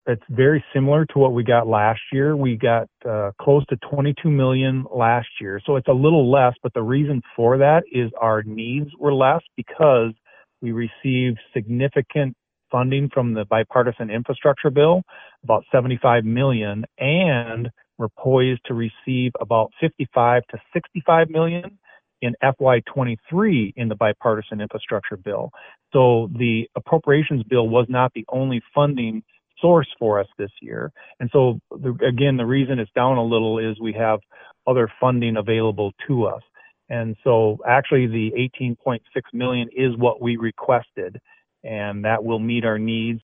It's very similar to what we got last year. We got close to 22 million last year. So it's a little less, but the reason for that is our needs were less because we received significant funding from the bipartisan infrastructure bill, about 75 million, and we're poised to receive about 55 to 65 million in FY23 in the bipartisan infrastructure bill. So the appropriations bill was not the only funding source for us this year. And so again, the reason it's down a little is we have other funding available to us. And so actually the 18.6 million is what we requested, and that will meet our needs.